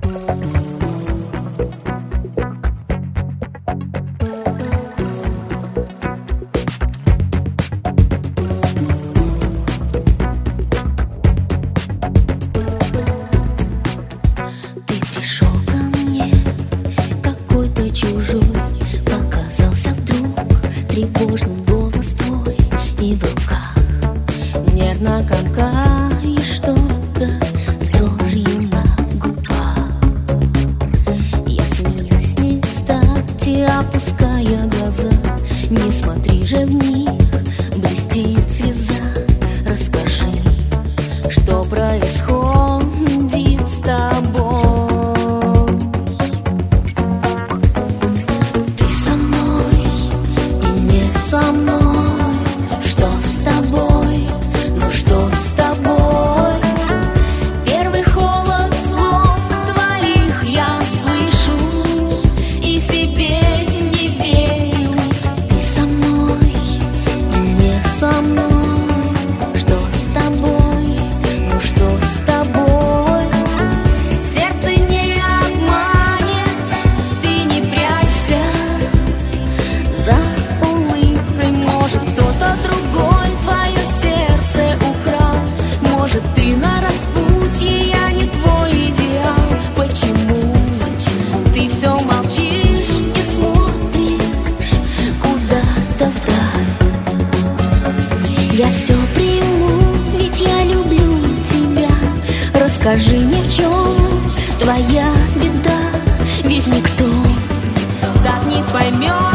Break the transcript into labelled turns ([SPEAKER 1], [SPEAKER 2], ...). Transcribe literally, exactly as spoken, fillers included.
[SPEAKER 1] Тревожным голос твой, и в руках нервно комкаешь что-то с дрожью на губах. Я смеюсь не кстати, опуская глаза. Не смотри же в них, блестит слеза. Расскажи, что происходит с тобой. Со мной, что с тобой, ну что с тобой? Первый холод слов твоих я слышу и себе не верю. Ты со мной и не со мной, что с тобой, ну что с тобой? Сердце не обманет, ты не прячься за другой твое сердце украл. Может, ты на распутье, я не твой идеал. Почему, Почему? Ты все молчишь и смотришь куда-то вдаль? Я все приму, ведь я люблю тебя. Расскажи мне, в чем твоя беда, ведь никто так не поймет.